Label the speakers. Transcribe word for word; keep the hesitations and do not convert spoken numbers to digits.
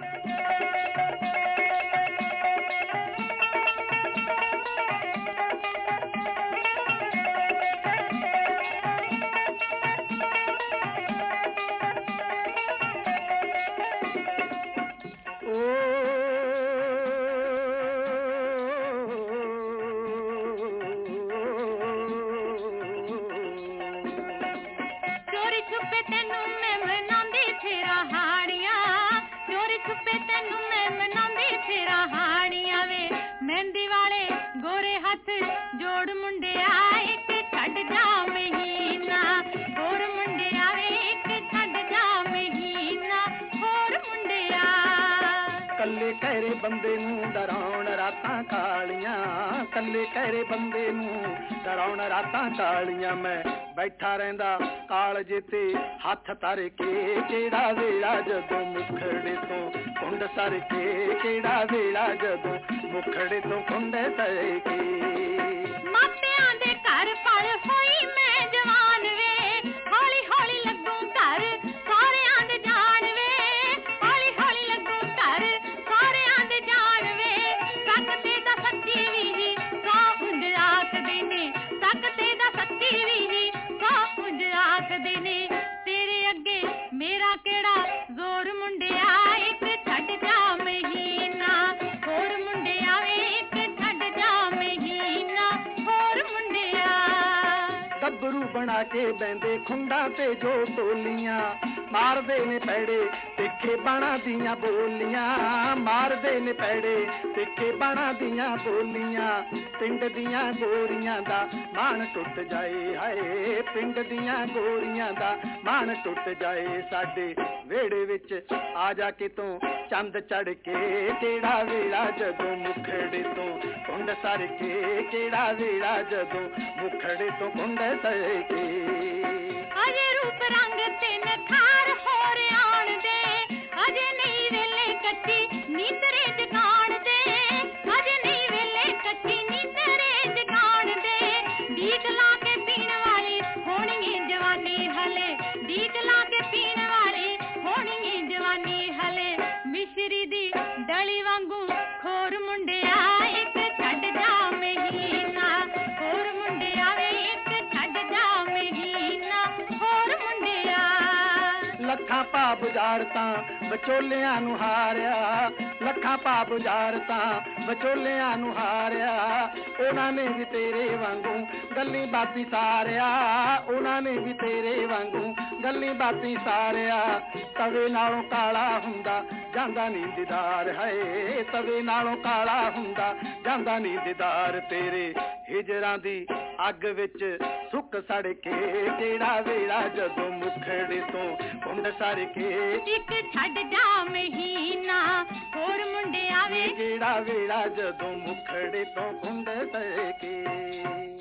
Speaker 1: मेहंदी वाले गोरे हाथ जोड़ मुंडिया एक छड़ जा महीना होर मुंडिया वे एक छड़ जा महीना होर मुंडिया
Speaker 2: कल्ले कहरे बंदे नूं डराउण रातां कालियां कल्ले कहरे बंदे नूं डराउण रातां कालियां मैं बैठा रहिंदा कालजे ते हथ तर के केड़ा वेला जदों मुखड़े तो कुंड सर के केड़ा वेला जदों मुखड़े तो कुंड सर के
Speaker 1: मापियां दे घर पल होई मैं जवान वे हौली हौली लगूं घर सारियां दे जान वे हौली हौली लगूं घर सारियां दे जान वे सकते दा सच्ची वी सौ हुंद आखदे ने सकते दा सच्ची वी सौ हुंद आखदे ने तेरे अगे मेरा केड़ा जोर मुंडिया एक छड़ जा महीना होर मुंडिया वे एक छड़ जा महीना होर मुंडिया
Speaker 2: गबरू बना के बहंदे खुंडा ते जो टोलियां मारदे ने पैड़े तिखे बाणा दियां बोलियां मारदे ने पैड़े तिखे बाणा दियां बोलियां पिंड दियां गोरियां दा मान टुट जाए हाय पिंड दियां गोरियां दा मान टुट जाए साडे वेड़े विच आ जा के तू चंद चढ़ के केड़ा वेला जदों मुखड़े तो कुंड सर के केड़ा वेला जदों मुखड़े तो कुंड सर के
Speaker 1: अजे रूप रंग ते नखार होर आण दे अजे नहीं वेले कच्ची नींदरे जगाण दे अजे नहीं वेले कच्ची नींदरे जगाण दे दीक ला के पीण वाली होनी जवानी हले दीक ला के पीण वाली होनी जवानी हले मिश्री दी डली वांगू खोर मुंडिया एक छड़ जा महीना होर मुंडिया वे एक छड़ जा महीना होर मुंडिया
Speaker 2: ਲੱਖਾਂ ਪਾ ਬੁਝਾਰ ਤਾਂ ਵਿਚੋਲਿਆਂ ਨੂੰ ਹਾਰਿਆ ਲੱਖਾਂ ਪਾ ਬੁਝਾਰ ਤਾਂ ਵਿਚੋਲਿਆਂ ਨੂੰ ਹਾਰਿਆ ਉਹਨਾਂ ਨੇ ਵੀ ਤੇਰੇ ਵਾਂਗੂ ਗੱਲੀ ਬਾਤੀ ਸਾਰਿਆ ਉਹਨਾਂ ਨੇ ਵੀ ਤੇਰੇ ਵਾਂਗੂ ਗੱਲੀ ਬਾਤੀ ਸਾਰਿਆ ਤਵੇ ਨਾਲੋਂ ਕਾਲਾ ਹੁੰਦਾ ਜਾਂਦਾ ਨੀ ਦੀਦਾਰ ਹੈ ਤਵੇ ਨਾਲੋਂ ਕਾਲਾ ਹੁੰਦਾ ਜਾਂਦਾ ਨੀ ਦੀਦਾਰ ਤੇਰੇ ਹਿਜਰਾਂ ਦੀ ਅੱਗ ਵਿੱਚ ਸੁੱਕ ਸੜ ਕੇ ਕਿਹੜਾ ਵੇਲਾ ਜਦੋਂ ਮੁਖੜੇ ਤੋਂ ਕੁੰਡ ਸਰ ਕੇ
Speaker 1: ਇੱਕ ਛੱਡ ਜਾ ਮਹੀਨਾ ਹੋਰ ਮੁੰਡਿਆਂ ਵੇ
Speaker 2: ਕਿਹੜਾ ਵੇਲਾ ਜਦੋਂ ਮੁਖੜੇ ਤੋਂ ਕੁੰਡ ਸਰ ਕੇ